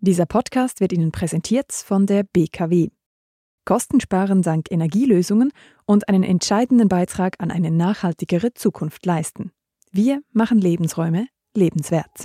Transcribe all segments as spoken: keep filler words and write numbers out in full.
Dieser Podcast wird Ihnen präsentiert von der B K W. Kosten sparen dank Energielösungen und einen entscheidenden Beitrag an eine nachhaltigere Zukunft leisten. Wir machen Lebensräume lebenswert.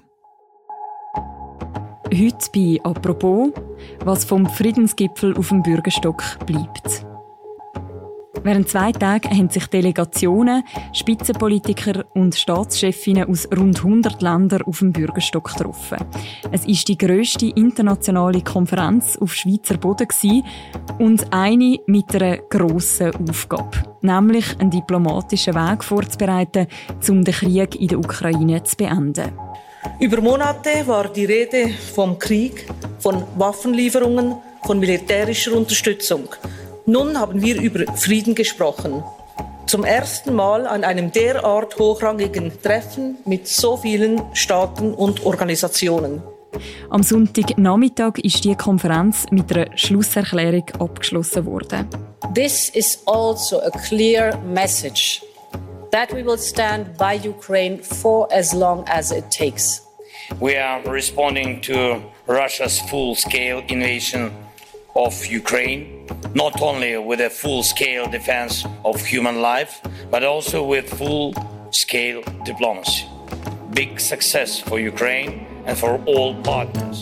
Heute bei «Apropos», was vom Friedensgipfel auf dem Bürgerstock bleibt. Während zwei Tagen haben sich Delegationen, Spitzenpolitiker und Staatschefinnen aus rund hundert Ländern auf dem Bürgerstock getroffen. Es war die grösste internationale Konferenz auf Schweizer Boden und eine mit einer grossen Aufgabe, nämlich einen diplomatischen Weg vorzubereiten, um den Krieg in der Ukraine zu beenden. Über Monate war die Rede vom Krieg, von Waffenlieferungen, von militärischer Unterstützung. Nun haben wir über Frieden gesprochen. Zum ersten Mal an einem derart hochrangigen Treffen mit so vielen Staaten und Organisationen. Am Sonntagnachmittag ist die Konferenz mit einer Schlusserklärung abgeschlossen worden. This is also a clear message that we will stand by Ukraine for as long as it takes. We are responding to Russia's full-scale invasion of Ukraine, not only with a full-scale defense of human life, but also with full-scale diplomacy. Big success for Ukraine and for all partners.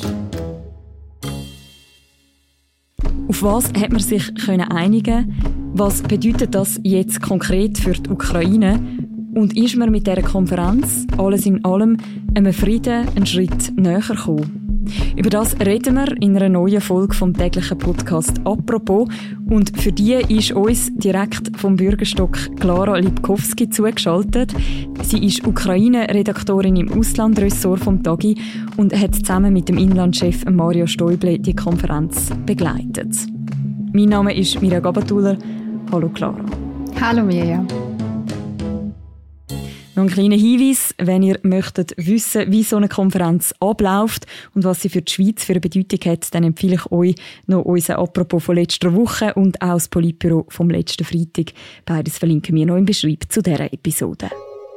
Auf was hat man sich einigen? Was bedeutet das jetzt konkret für die Ukraine? Und ist man mit dieser Konferenz alles in allem einem Frieden einen Schritt näher gekommen? Über das reden wir in einer neuen Folge vom täglichen Podcast «Apropos». Und für die ist uns direkt vom Bürgerstock Klara Lipkowski zugeschaltet. Sie ist Ukraine-Redaktorin im Auslandressort vom Tagi und hat zusammen mit dem Inlandchef Mario Stoible die Konferenz begleitet. Mein Name ist Mirja Gabatuller. Hallo Klara. Hallo Mirja. Noch ein kleiner Hinweis, wenn ihr möchtet wissen, wie so eine Konferenz abläuft und was sie für die Schweiz für eine Bedeutung hat, dann empfehle ich euch noch unser Apropos von letzter Woche und auch das Politbüro vom letzten Freitag. Beides verlinken wir noch im Beschreib zu dieser Episode.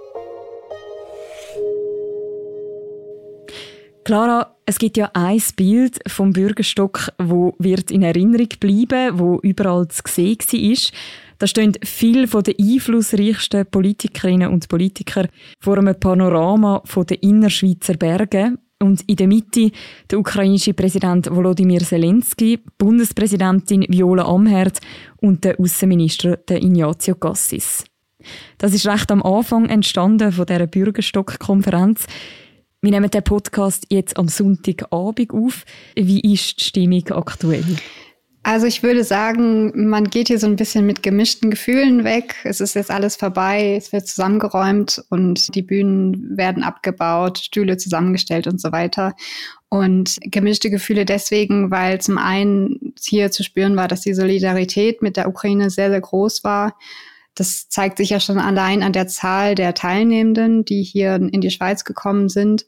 Klara, es gibt ja ein Bild vom Bürgerstock, wo wird in Erinnerung bleiben, wo überall zu sehen war. Da stehen viele von den einflussreichsten Politikerinnen und Politiker vor einem Panorama von den Innerschweizer Bergen. Und in der Mitte der ukrainische Präsident Volodymyr Zelensky, Bundespräsidentin Viola Amherd und der Außenminister Ignazio Cassis. Das ist recht am Anfang entstanden von dieser Bürgerstock-Konferenz. Wir nehmen den Podcast jetzt am Sonntagabend auf. Wie ist die Stimmung aktuell? Also ich würde sagen, man geht hier so ein bisschen mit gemischten Gefühlen weg. Es ist jetzt alles vorbei, es wird zusammengeräumt und die Bühnen werden abgebaut, Stühle zusammengestellt und so weiter. Und gemischte Gefühle deswegen, weil zum einen hier zu spüren war, dass die Solidarität mit der Ukraine sehr, sehr groß war. Das zeigt sich ja schon allein an der Zahl der Teilnehmenden, die hier in die Schweiz gekommen sind.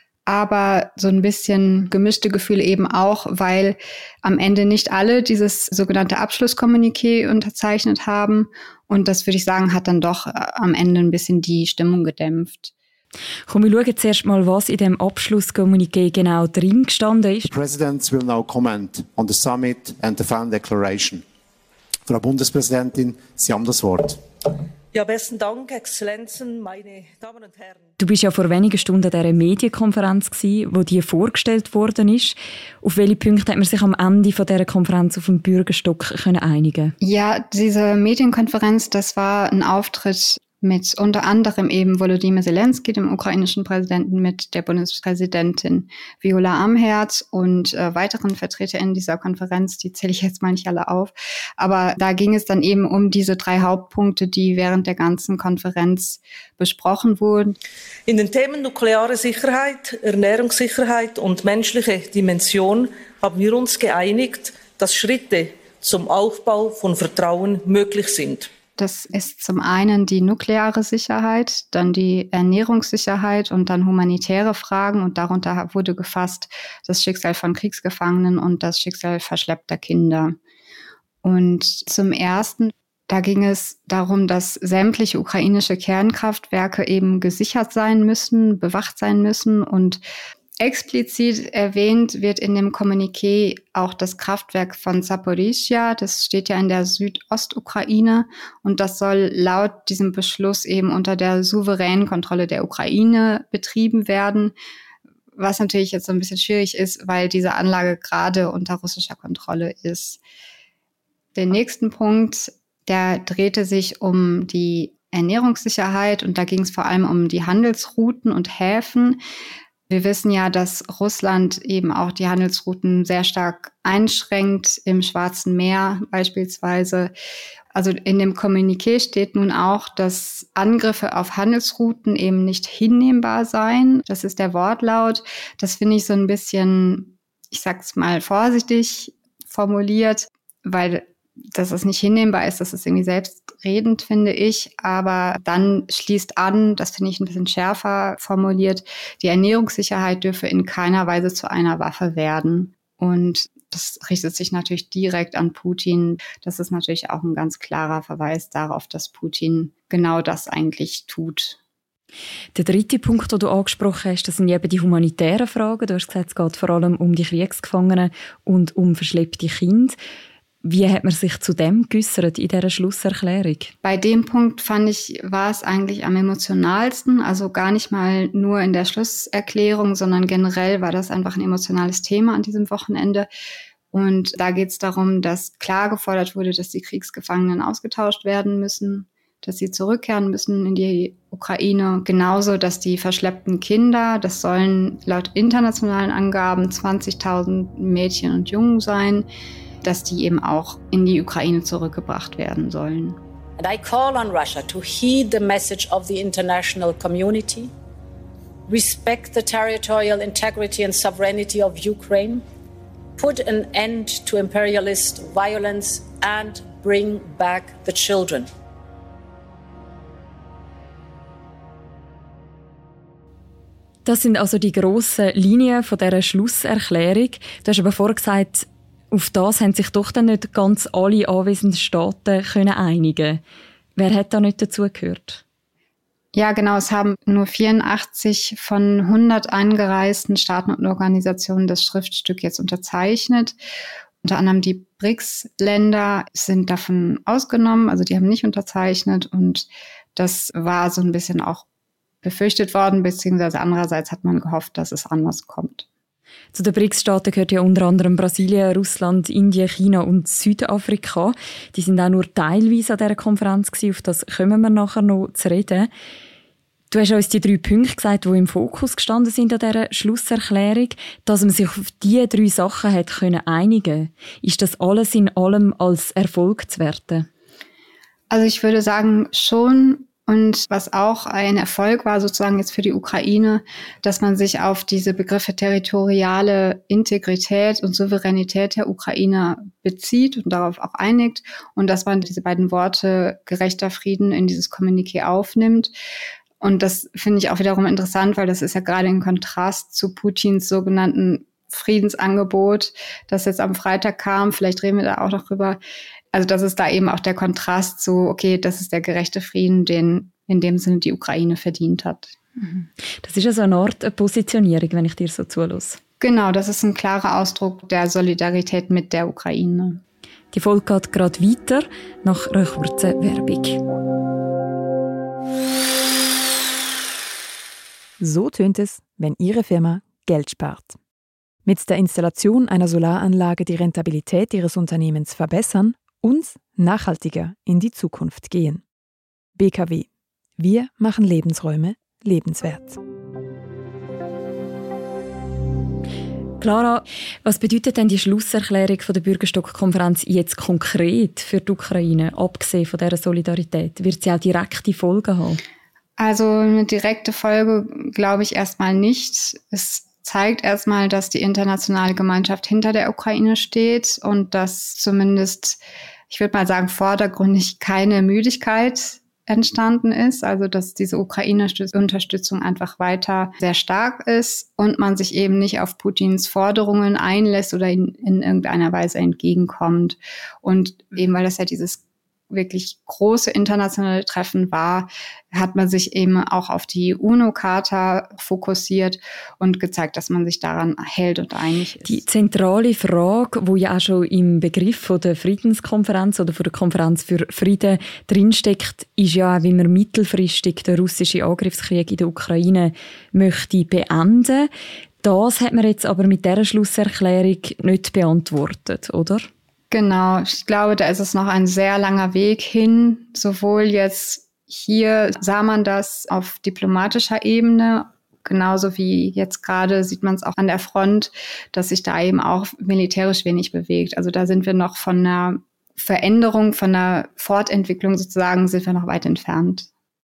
Aber so ein bisschen gemischte Gefühle eben auch, weil am Ende nicht alle dieses sogenannte Abschlusskommuniqué unterzeichnet haben. Und das, würde ich sagen, hat dann doch am Ende ein bisschen die Stimmung gedämpft. Komm, wir schauen zuerst mal, was in dem Abschlusskommuniqué genau drin gestanden ist. The President will now comment on the summit and the final declaration. Frau Bundespräsidentin, Sie haben das Wort. Ja, besten Dank, Exzellenzen, meine Damen und Herren. Du bist ja vor wenigen Stunden an dieser Medienkonferenz gewesen, wo die vorgestellt worden ist. Auf welche Punkte hat man sich am Ende von dieser Konferenz auf dem Bürgerstock können einigen? Ja, diese Medienkonferenz, das war ein Auftritt mit unter anderem eben Volodymyr Zelensky, dem ukrainischen Präsidenten, mit der Bundespräsidentin Viola Amherd und äh, weiteren VertreterInnen dieser Konferenz, die zähle ich jetzt mal nicht alle auf. Aber da ging es dann eben um diese drei Hauptpunkte, die während der ganzen Konferenz besprochen wurden. In den Themen nukleare Sicherheit, Ernährungssicherheit und menschliche Dimension haben wir uns geeinigt, dass Schritte zum Aufbau von Vertrauen möglich sind. Das ist zum einen die nukleare Sicherheit, dann die Ernährungssicherheit und dann humanitäre Fragen. Und darunter wurde gefasst das Schicksal von Kriegsgefangenen und das Schicksal verschleppter Kinder. Und zum Ersten, da ging es darum, dass sämtliche ukrainische Kernkraftwerke eben gesichert sein müssen, bewacht sein müssen und Explizit erwähnt wird in dem Kommuniqué auch das Kraftwerk von Zaporizhzhia. Das steht ja in der Südostukraine und das soll laut diesem Beschluss eben unter der souveränen Kontrolle der Ukraine betrieben werden, was natürlich jetzt so ein bisschen schwierig ist, weil diese Anlage gerade unter russischer Kontrolle ist. Den nächsten Punkt, der drehte sich um die Ernährungssicherheit und da ging es vor allem um die Handelsrouten und Häfen. Wir wissen ja, dass Russland eben auch die Handelsrouten sehr stark einschränkt, im Schwarzen Meer beispielsweise. Also in dem Kommuniqué steht nun auch, dass Angriffe auf Handelsrouten eben nicht hinnehmbar seien. Das ist der Wortlaut. Das finde ich so ein bisschen, ich sag's mal vorsichtig formuliert, weil dass es nicht hinnehmbar ist, das ist irgendwie selbstredend, finde ich. Aber dann schließt an, das finde ich ein bisschen schärfer formuliert, die Ernährungssicherheit dürfe in keiner Weise zu einer Waffe werden. Und das richtet sich natürlich direkt an Putin. Das ist natürlich auch ein ganz klarer Verweis darauf, dass Putin genau das eigentlich tut. Der dritte Punkt, den du angesprochen hast, das sind eben die humanitären Fragen. Du hast gesagt, es geht vor allem um die Kriegsgefangenen und um verschleppte Kinder. Wie hat man sich zu dem geäussert in dieser Schlusserklärung? Bei dem Punkt fand ich, war es eigentlich am emotionalsten. Also gar nicht mal nur in der Schlusserklärung, sondern generell war das einfach ein emotionales Thema an diesem Wochenende. Und da geht es darum, dass klar gefordert wurde, dass die Kriegsgefangenen ausgetauscht werden müssen, dass sie zurückkehren müssen in die Ukraine. Genauso, dass die verschleppten Kinder, das sollen laut internationalen Angaben zwanzigtausend Mädchen und Jungen sein, dass die eben auch in die Ukraine zurückgebracht werden sollen. And I call on Russia to heed the message of the international community, respect the territorial integrity and sovereignty of Ukraine, put an end to imperialist violence and bring back the children. Das sind also die grossen Linien von dieser Schlusserklärung. Du hast aber vorher gesagt, auf das haben sich doch dann nicht ganz alle anwesenden Staaten können einigen. Wer hat da nicht dazugehört? Ja, genau. Es haben nur vierundachtzig von hundert eingereisten Staaten und Organisationen das Schriftstück jetzt unterzeichnet. Unter anderem die B R I C S-Länder sind davon ausgenommen, also die haben nicht unterzeichnet. Und das war so ein bisschen auch befürchtet worden, beziehungsweise andererseits hat man gehofft, dass es anders kommt. Zu den B R I C S-Staaten gehört ja unter anderem Brasilien, Russland, Indien, China und Südafrika. Die sind auch nur teilweise an dieser Konferenz gewesen. Auf das kommen wir nachher noch zu reden. Du hast uns die drei Punkte gesagt, die im Fokus gestanden sind an dieser Schlusserklärung. Dass man sich auf diese drei Sachen hat können einigen. Ist das alles in allem als Erfolg zu werten? Also ich würde sagen, schon. Und was auch ein Erfolg war sozusagen jetzt für die Ukraine, dass man sich auf diese Begriffe territoriale Integrität und Souveränität der Ukraine bezieht und darauf auch einigt und dass man diese beiden Worte gerechter Frieden in dieses Kommuniqué aufnimmt. Und das finde ich auch wiederum interessant, weil das ist ja gerade in Kontrast zu Putins sogenannten Friedensangebot, das jetzt am Freitag kam. Vielleicht reden wir da auch noch drüber. Also das ist da eben auch der Kontrast zu, okay, das ist der gerechte Frieden, den in dem Sinne die Ukraine verdient hat. Das ist also eine Art Positionierung, wenn ich dir so zulasse. Genau, das ist ein klarer Ausdruck der Solidarität mit der Ukraine. Die Folge geht gerade weiter, nach einer kurzen Werbung. So tönt es, wenn Ihre Firma Geld spart. Mit der Installation einer Solaranlage die Rentabilität Ihres Unternehmens verbessern und nachhaltiger in die Zukunft gehen. B K W. Wir machen Lebensräume lebenswert. Clara, was bedeutet denn die Schlusserklärung von der Bürgerstock-Konferenz jetzt konkret für die Ukraine, abgesehen von dieser Solidarität? Wird sie auch direkte Folgen haben? Also eine direkte Folge glaube ich erstmal nicht. Es zeigt erstmal, dass die internationale Gemeinschaft hinter der Ukraine steht und dass zumindest, ich würde mal sagen, vordergründig keine Müdigkeit entstanden ist, also dass diese Ukraine-Unterstützung einfach weiter sehr stark ist und man sich eben nicht auf Putins Forderungen einlässt oder in, in irgendeiner Weise entgegenkommt. Und eben weil das ja dieses wirklich große internationale Treffen war, hat man sich eben auch auf die UNO-Charta fokussiert und gezeigt, dass man sich daran hält und einig ist. Die zentrale Frage, die ja auch schon im Begriff von der Friedenskonferenz oder von der Konferenz für Frieden drinsteckt, ist ja auch, wie man mittelfristig den russischen Angriffskrieg in der Ukraine möchte beenden. Das hat man jetzt aber mit dieser Schlusserklärung nicht beantwortet, oder? Genau, ich glaube, da ist es noch ein sehr langer Weg hin. Sowohl jetzt hier sah man das auf diplomatischer Ebene, genauso wie jetzt gerade sieht man es auch an der Front, dass sich da eben auch militärisch wenig bewegt. Also da sind wir noch von einer Veränderung, von einer Fortentwicklung sozusagen, sind wir noch weit entfernt.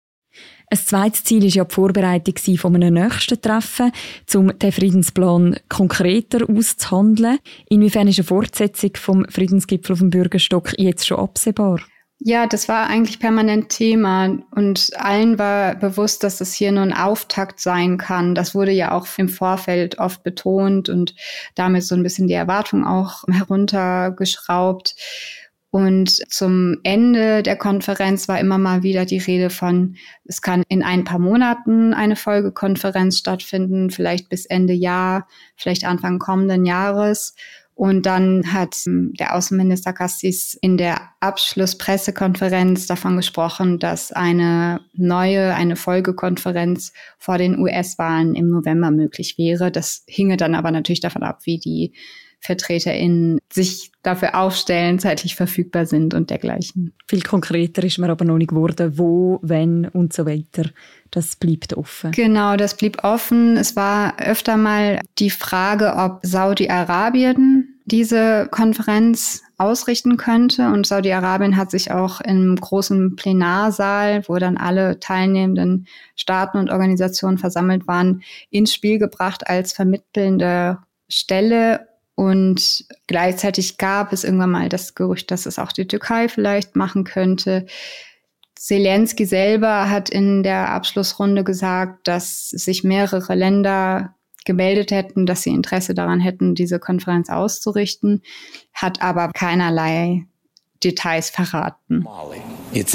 Ein zweites Ziel war ja die Vorbereitung von einem nächsten Treffen, um den Friedensplan konkreter auszuhandeln. Inwiefern ist eine Fortsetzung vom Friedensgipfel auf dem Bürgerstock jetzt schon absehbar? Ja, das war eigentlich permanent Thema und allen war bewusst, dass das hier nur ein Auftakt sein kann. Das wurde ja auch im Vorfeld oft betont und damit so ein bisschen die Erwartung auch heruntergeschraubt. Und zum Ende der Konferenz war immer mal wieder die Rede von, es kann in ein paar Monaten eine Folgekonferenz stattfinden, vielleicht bis Ende Jahr, vielleicht Anfang kommenden Jahres. Und dann hat der Außenminister Kassis in der Abschlusspressekonferenz davon gesprochen, dass eine neue, eine Folgekonferenz vor den U S-Wahlen im November möglich wäre. Das hinge dann aber natürlich davon ab, wie die VertreterInnen sich dafür aufstellen, zeitlich verfügbar sind und dergleichen. Viel konkreter ist man aber noch nicht geworden, wo, wenn und so weiter. Das bleibt offen. Genau, das blieb offen. Es war öfter mal die Frage, ob Saudi-Arabien diese Konferenz ausrichten könnte. Und Saudi-Arabien hat sich auch im großen Plenarsaal, wo dann alle teilnehmenden Staaten und Organisationen versammelt waren, ins Spiel gebracht als vermittelnde Stelle. Und gleichzeitig gab es irgendwann mal das Gerücht, dass es auch die Türkei vielleicht machen könnte. Zelensky selber hat in der Abschlussrunde gesagt, dass sich mehrere Länder gemeldet hätten, dass sie Interesse daran hätten, diese Konferenz auszurichten, hat aber keinerlei Details verraten. Es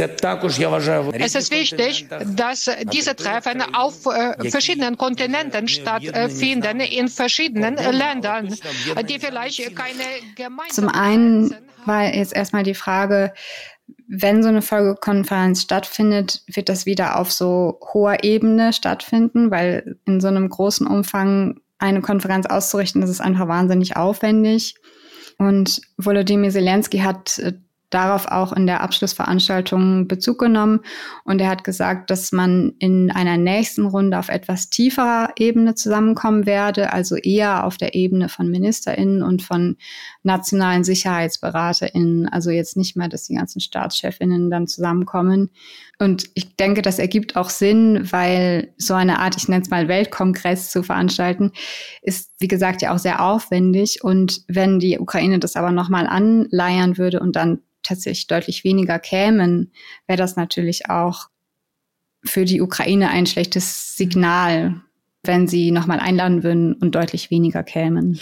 ist wichtig, dass diese Treffen auf äh, verschiedenen Kontinenten stattfinden, in verschiedenen Ländern, die vielleicht keine gemeinsamen... Zum einen war jetzt erstmal die Frage, wenn so eine Folgekonferenz stattfindet, wird das wieder auf so hoher Ebene stattfinden, weil in so einem großen Umfang eine Konferenz auszurichten, das ist einfach wahnsinnig aufwendig. Und Volodymyr Zelensky hat darauf auch in der Abschlussveranstaltung Bezug genommen und er hat gesagt, dass man in einer nächsten Runde auf etwas tieferer Ebene zusammenkommen werde, also eher auf der Ebene von MinisterInnen und von nationalen SicherheitsberaterInnen, also jetzt nicht mehr, dass die ganzen StaatschefInnen dann zusammenkommen. Und ich denke, das ergibt auch Sinn, weil so eine Art, ich nenne es mal Weltkongress zu veranstalten, ist, wie gesagt, ja auch sehr aufwendig. Und wenn die Ukraine das aber nochmal anleiern würde und dann tatsächlich deutlich weniger kämen, wäre das natürlich auch für die Ukraine ein schlechtes Signal, wenn sie nochmal einladen würden und deutlich weniger kämen.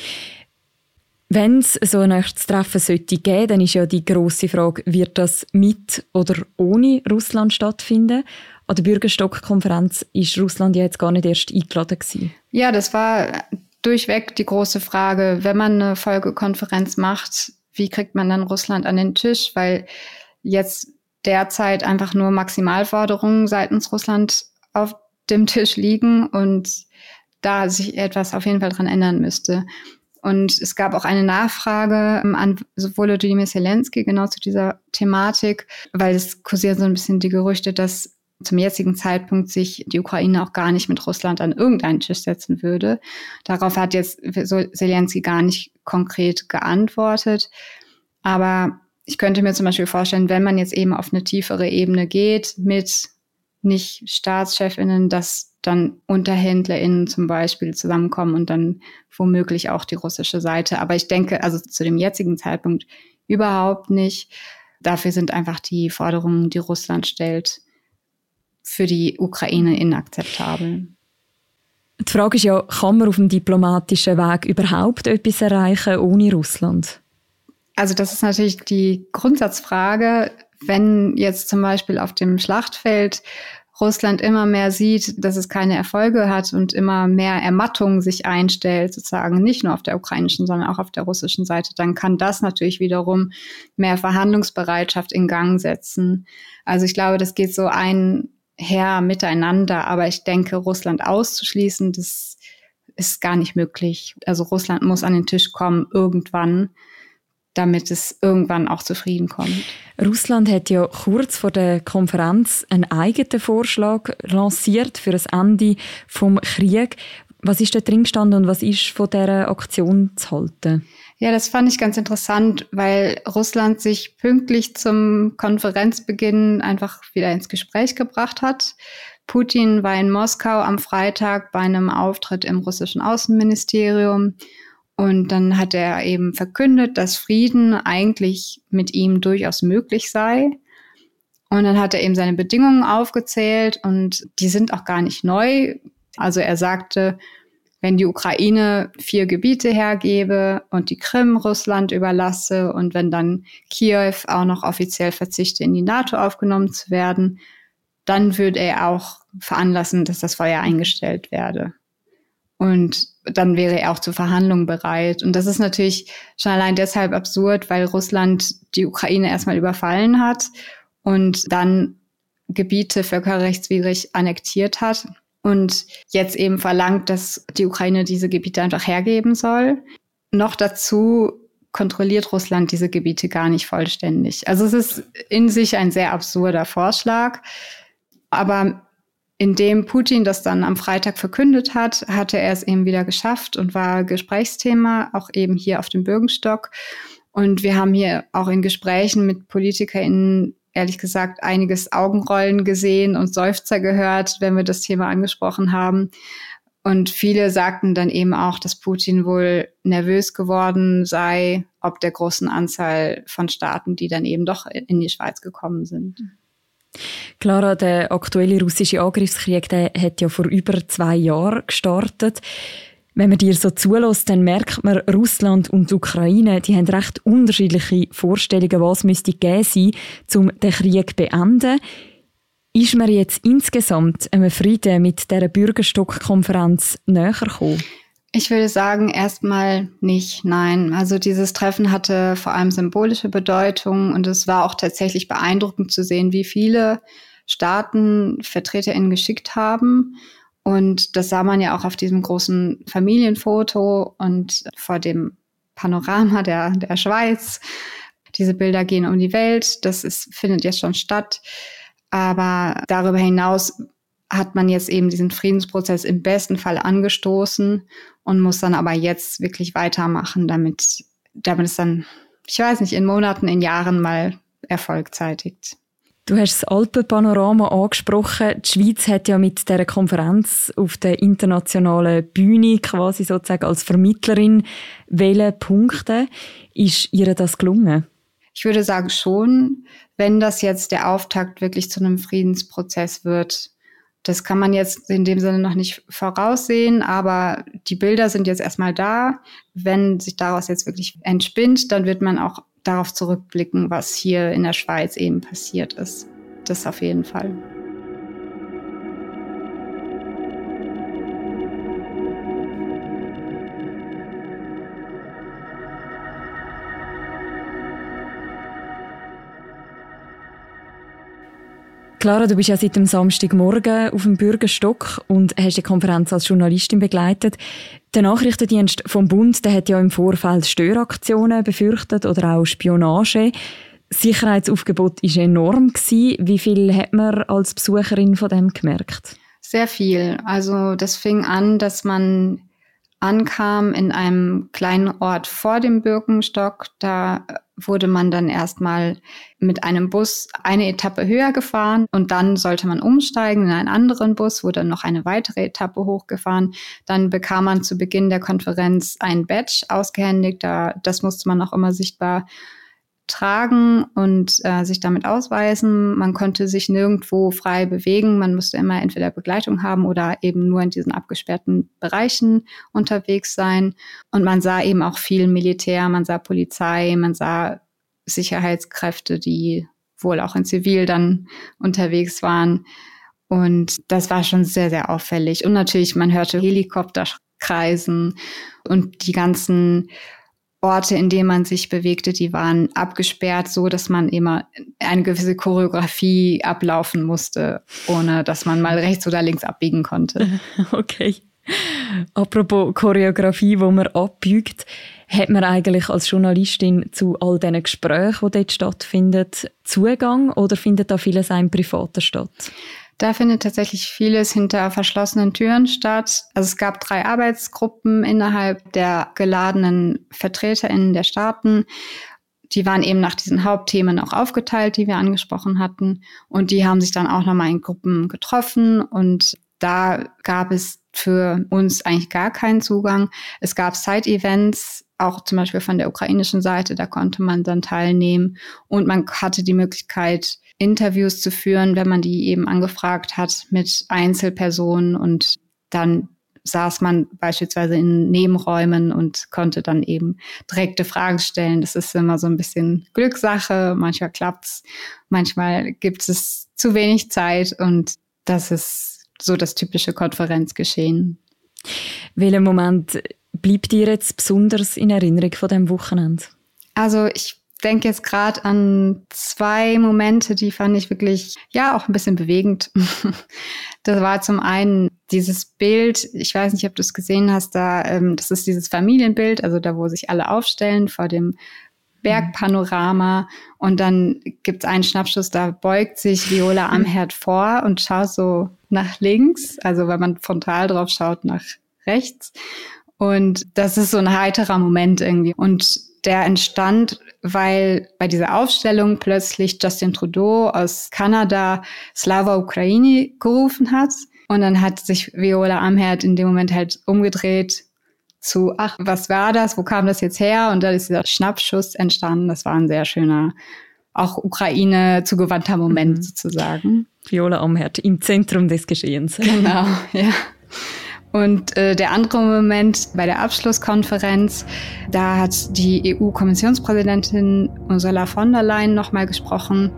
Wenn es so ein nächstes Treffen sollte geben, dann ist ja die grosse Frage, wird das mit oder ohne Russland stattfinden? An der Bürgerstock-Konferenz ist Russland ja jetzt gar nicht erst eingeladen gewesen. Ja, das war durchweg die große Frage. Wenn man eine Folgekonferenz macht, wie kriegt man dann Russland an den Tisch? Weil jetzt derzeit einfach nur Maximalforderungen seitens Russland auf dem Tisch liegen und da sich etwas auf jeden Fall dran ändern müsste. Und es gab auch eine Nachfrage an Volodymyr Zelensky genau zu dieser Thematik, weil es kursieren so ein bisschen die Gerüchte, dass zum jetzigen Zeitpunkt sich die Ukraine auch gar nicht mit Russland an irgendeinen Tisch setzen würde. Darauf hat jetzt Zelensky gar nicht konkret geantwortet. Aber ich könnte mir zum Beispiel vorstellen, wenn man jetzt eben auf eine tiefere Ebene geht mit nicht StaatschefInnen, dass dann UnterhändlerInnen zum Beispiel zusammenkommen und dann womöglich auch die russische Seite. Aber ich denke, also zu dem jetzigen Zeitpunkt überhaupt nicht. Dafür sind einfach die Forderungen, die Russland stellt, für die Ukraine inakzeptabel. Die Frage ist ja, kann man auf dem diplomatischen Weg überhaupt etwas erreichen ohne Russland? Also das ist natürlich die Grundsatzfrage, wenn jetzt zum Beispiel auf dem Schlachtfeld Russland immer mehr sieht, dass es keine Erfolge hat und immer mehr Ermattung sich einstellt, sozusagen nicht nur auf der ukrainischen, sondern auch auf der russischen Seite, dann kann das natürlich wiederum mehr Verhandlungsbereitschaft in Gang setzen. Also ich glaube, das geht so einher miteinander, aber ich denke, Russland auszuschließen, das ist gar nicht möglich. Also Russland muss an den Tisch kommen irgendwann, damit es irgendwann auch zu Frieden kommt. Russland hat ja kurz vor der Konferenz einen eigenen Vorschlag lanciert für das Ende des Krieges. Was ist da drin gestanden und was ist von dieser Aktion zu halten? Ja, das fand ich ganz interessant, weil Russland sich pünktlich zum Konferenzbeginn einfach wieder ins Gespräch gebracht hat. Putin war in Moskau am Freitag bei einem Auftritt im russischen Außenministerium. Und dann hat er eben verkündet, dass Frieden eigentlich mit ihm durchaus möglich sei. Und dann hat er eben seine Bedingungen aufgezählt und die sind auch gar nicht neu. Also er sagte, wenn die Ukraine vier Gebiete hergebe und die Krim Russland überlasse und wenn dann Kiew auch noch offiziell verzichte, in die NATO aufgenommen zu werden, dann würde er auch veranlassen, dass das Feuer eingestellt werde. Und dann wäre er auch zur Verhandlung bereit. Und das ist natürlich schon allein deshalb absurd, weil Russland die Ukraine erstmal überfallen hat und dann Gebiete völkerrechtswidrig annektiert hat und jetzt eben verlangt, dass die Ukraine diese Gebiete einfach hergeben soll. Noch dazu kontrolliert Russland diese Gebiete gar nicht vollständig. Also es ist in sich ein sehr absurder Vorschlag. Aber indem Putin das dann am Freitag verkündet hat, hatte er es eben wieder geschafft und war Gesprächsthema, auch eben hier auf dem Bürgenstock. Und wir haben hier auch in Gesprächen mit PolitikerInnen, ehrlich gesagt, einiges Augenrollen gesehen und Seufzer gehört, wenn wir das Thema angesprochen haben. Und viele sagten dann eben auch, dass Putin wohl nervös geworden sei, ob der großen Anzahl von Staaten, die dann eben doch in die Schweiz gekommen sind. Clara, der aktuelle russische Angriffskrieg, der hat ja vor über zwei Jahren gestartet. Wenn man dir so zulässt, dann merkt man, Russland und die Ukraine, die haben recht unterschiedliche Vorstellungen, was müsste gegeben sein, um den Krieg zu beenden. Ist man jetzt insgesamt einem Frieden mit dieser Bürgerstock-Konferenz näher gekommen? Ich würde sagen, erstmal nicht, nein. Also dieses Treffen hatte vor allem symbolische Bedeutung und es war auch tatsächlich beeindruckend zu sehen, wie viele Staaten VertreterInnen geschickt haben. Und das sah man ja auch auf diesem großen Familienfoto und vor dem Panorama der, der Schweiz. Diese Bilder gehen um die Welt, das ist, findet jetzt schon statt. Aber darüber hinaus hat man jetzt eben diesen Friedensprozess im besten Fall angestoßen und muss dann aber jetzt wirklich weitermachen, damit, damit es dann, ich weiß nicht, in Monaten, in Jahren mal Erfolg zeitigt. Du hast das Alpenpanorama angesprochen. Die Schweiz hat ja mit dieser Konferenz auf der internationalen Bühne quasi sozusagen als Vermittlerin wollen punkten. Ist ihr das gelungen? Ich würde sagen schon, wenn das jetzt der Auftakt wirklich zu einem Friedensprozess wird. Das kann man jetzt in dem Sinne noch nicht voraussehen, aber die Bilder sind jetzt erstmal da. Wenn sich daraus jetzt wirklich entspinnt, dann wird man auch darauf zurückblicken, was hier in der Schweiz eben passiert ist. Das auf jeden Fall. Clara, du bist ja seit dem Samstagmorgen auf dem Bürgerstock und hast die Konferenz als Journalistin begleitet. Der Nachrichtendienst vom Bund, der hat ja im Vorfeld Störaktionen befürchtet oder auch Spionage. Das Sicherheitsaufgebot war enorm gewesen. Wie viel hat man als Besucherin von dem gemerkt? Sehr viel. Also das fing an, dass man ankam in einem kleinen Ort vor dem Bürgenstock. Da wurde man dann erstmal mit einem Bus eine Etappe höher gefahren und dann sollte man umsteigen in einen anderen Bus, wurde dann noch eine weitere Etappe hochgefahren. Dann bekam man zu Beginn der Konferenz ein Badge ausgehändigt. Da, das musste man auch immer sichtbar tragen und äh, sich damit ausweisen. Man konnte sich nirgendwo frei bewegen. Man musste immer entweder Begleitung haben oder eben nur in diesen abgesperrten Bereichen unterwegs sein. Und man sah eben auch viel Militär, man sah Polizei, man sah Sicherheitskräfte, die wohl auch in Zivil dann unterwegs waren. Und das war schon sehr, sehr auffällig. Und natürlich, man hörte Helikopter kreisen und die ganzen Orte, in denen man sich bewegte, die waren abgesperrt, so dass man immer eine gewisse Choreografie ablaufen musste, ohne dass man mal rechts oder links abbiegen konnte. Okay. Apropos Choreografie, wo man abbiegt, hat man eigentlich als Journalistin zu all diesen Gesprächen, die dort stattfinden, Zugang oder findet da vieles im Privaten statt? Da findet tatsächlich vieles hinter verschlossenen Türen statt. Also es gab drei Arbeitsgruppen innerhalb der geladenen VertreterInnen der Staaten. Die waren eben nach diesen Hauptthemen auch aufgeteilt, die wir angesprochen hatten. Und die haben sich dann auch nochmal in Gruppen getroffen. Und da gab es für uns eigentlich gar keinen Zugang. Es gab Side-Events, auch zum Beispiel von der ukrainischen Seite, da konnte man dann teilnehmen. Und man hatte die Möglichkeit, Interviews zu führen, wenn man die eben angefragt hat mit Einzelpersonen. Und dann saß man beispielsweise in Nebenräumen und konnte dann eben direkte Fragen stellen. Das ist immer so ein bisschen Glückssache. Manchmal klappt's, manchmal gibt es zu wenig Zeit. Und das ist so das typische Konferenzgeschehen. Welcher Moment bleibt dir jetzt besonders in Erinnerung von diesem Wochenende? Also ich denke jetzt gerade an zwei Momente, die fand ich wirklich, ja, auch ein bisschen bewegend. Das war zum einen dieses Bild, ich weiß nicht, ob du es gesehen hast, da, ähm, das ist dieses Familienbild, also da, wo sich alle aufstellen vor dem Bergpanorama und dann gibt es einen Schnappschuss, da beugt sich Viola Amherd vor und schaut so nach links, also wenn man frontal drauf schaut, nach rechts. Und das ist so ein heiterer Moment irgendwie. Und der entstand, weil bei dieser Aufstellung plötzlich Justin Trudeau aus Kanada Slava Ukraini gerufen hat. Und dann hat sich Viola Amherd in dem Moment halt umgedreht zu, ach, was war das? Wo kam das jetzt her? Und dann ist dieser Schnappschuss entstanden. Das war ein sehr schöner, auch Ukraine zugewandter Moment mhm. sozusagen. Viola Amherd im Zentrum des Geschehens. Genau, ja. Und äh, der andere Moment bei der Abschlusskonferenz, da hat die E U-Kommissionspräsidentin Ursula von der Leyen nochmal gesprochen.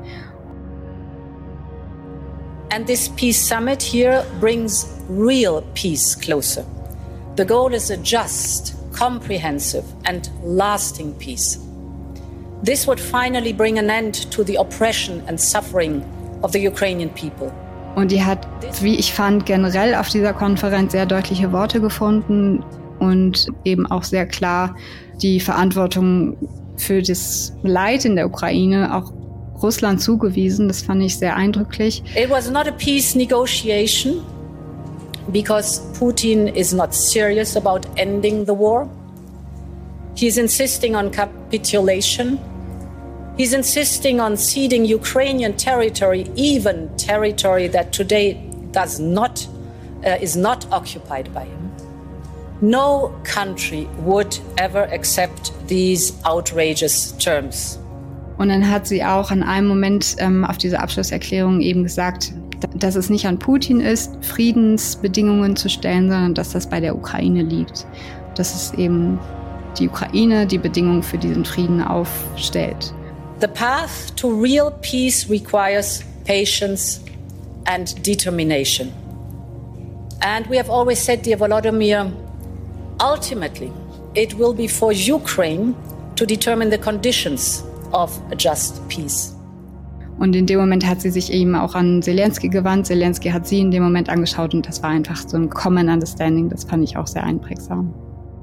And this peace summit here brings real peace closer. The goal is a just, comprehensive and lasting peace. This would finally bring an end to the oppression and suffering of the Ukrainian people. Und die hat, wie ich fand, generell auf dieser Konferenz sehr deutliche Worte gefunden und eben auch sehr klar die Verantwortung für das Leid in der Ukraine auch Russland zugewiesen. Das fand ich sehr eindrücklich. It was not a peace negotiation because Putin is not serious about ending the war. He is insisting on capitulation. He's insisting on ceding Ukrainian territory, even territory that today does not, uh, is not occupied by him. No country would ever accept these outrageous terms. Und dann hat sie auch in einem Moment ähm, auf diese Abschlusserklärung eben gesagt, dass es nicht an Putin ist, Friedensbedingungen zu stellen, sondern dass das bei der Ukraine liegt. Dass es eben die Ukraine die Bedingungen für diesen Frieden aufstellt. The path to real peace requires patience and determination. And we have always said, dear Volodymyr, ultimately it will be for Ukraine to determine the conditions of a just peace. Und in dem Moment hat sie sich eben auch an Zelensky gewandt. Zelensky hat sie in dem Moment angeschaut und das war einfach so ein Common Understanding. Das fand ich auch sehr einprägsam.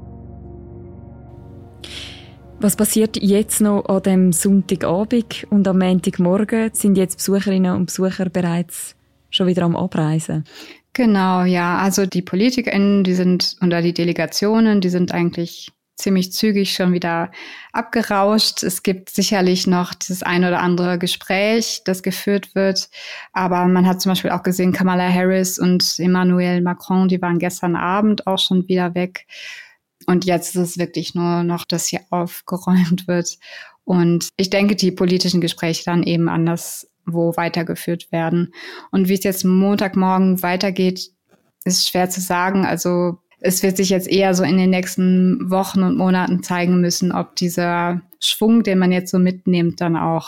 Was passiert jetzt noch an dem Sonntagabend und am Montagmorgen? Sind jetzt Besucherinnen und Besucher bereits schon wieder am Abreisen? Genau, ja. Also die PolitikerInnen, die sind, oder die Delegationen, die sind eigentlich ziemlich zügig schon wieder abgerauscht. Es gibt sicherlich noch das ein oder andere Gespräch, das geführt wird. Aber man hat zum Beispiel auch gesehen, Kamala Harris und Emmanuel Macron, die waren gestern Abend auch schon wieder weg. Und jetzt ist es wirklich nur noch, dass hier aufgeräumt wird. Und ich denke, die politischen Gespräche dann eben anderswo weitergeführt werden. Und wie es jetzt Montagmorgen weitergeht, ist schwer zu sagen. Also es wird sich jetzt eher so in den nächsten Wochen und Monaten zeigen müssen, ob dieser Schwung, den man jetzt so mitnimmt, dann auch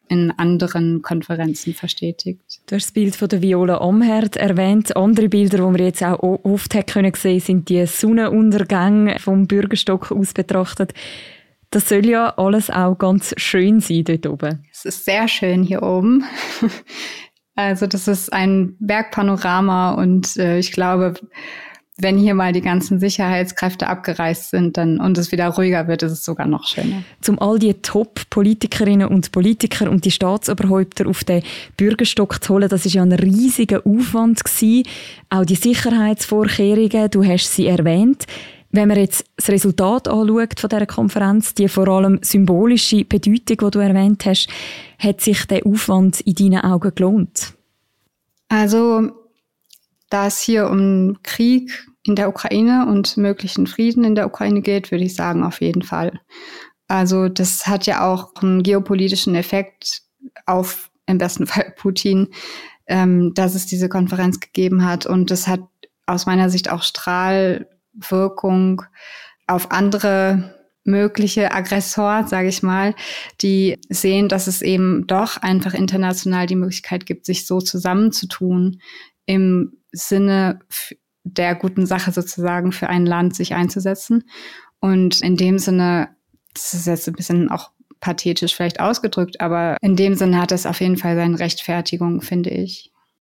in anderen Konferenzen verstetigt. Du hast das Bild von der Viola Amherd erwähnt. Andere Bilder, die wir jetzt auch oft sehen können, sind die Sonnenuntergänge vom Bürgerstock aus betrachtet. Das soll ja alles auch ganz schön sein dort oben. Es ist sehr schön hier oben. Also das ist ein Bergpanorama und äh, ich glaube, wenn hier mal die ganzen Sicherheitskräfte abgereist sind dann, und es wieder ruhiger wird, ist es sogar noch schöner. Um all die Top-Politikerinnen und Politiker und die Staatsoberhäupter auf den Bürgerstock zu holen, das war ja ein riesiger Aufwand gewesen. Auch die Sicherheitsvorkehrungen, du hast sie erwähnt. Wenn man jetzt das Resultat anschaut von dieser Konferenz, die vor allem symbolische Bedeutung, die du erwähnt hast, hat sich der Aufwand in deinen Augen gelohnt? Also, da es hier um Krieg in der Ukraine und möglichen Frieden in der Ukraine geht, würde ich sagen, auf jeden Fall. Also das hat ja auch einen geopolitischen Effekt auf, im besten Fall Putin, ähm, dass es diese Konferenz gegeben hat. Und das hat aus meiner Sicht auch Strahlwirkung auf andere mögliche Aggressoren, sage ich mal, die sehen, dass es eben doch einfach international die Möglichkeit gibt, sich so zusammenzutun, im Sinne der guten Sache sozusagen für ein Land sich einzusetzen. Und in dem Sinne, das ist jetzt ein bisschen auch pathetisch vielleicht ausgedrückt, aber in dem Sinne hat es auf jeden Fall seine Rechtfertigung, finde ich.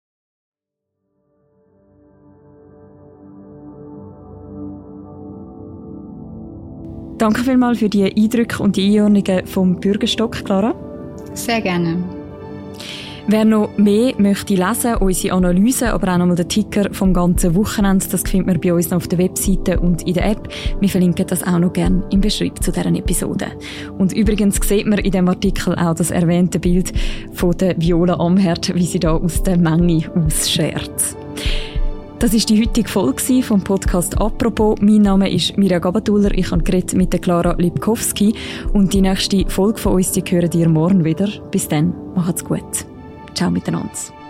Danke vielmals für die Eindrücke und die Einordnungen vom Bürgerstock, Clara. Sehr gerne. Wer noch mehr möchte lesen, unsere Analyse, aber auch nochmal den Ticker vom ganzen Wochenende, das findet man bei uns noch auf der Webseite und in der App. Wir verlinken das auch noch gerne im Beschreibung zu dieser Episode. Und übrigens sieht man in dem Artikel auch das erwähnte Bild von der Viola Amherd, wie sie da aus der Menge ausschert. Das war die heutige Folge vom Podcast «Apropos». Mein Name ist Mirja Gabatuller. Ich habe geredet mit der Clara Lipkowski. Und die nächste Folge von uns, die hören ihr morgen wieder. Bis dann, macht's gut. Ciao miteinander.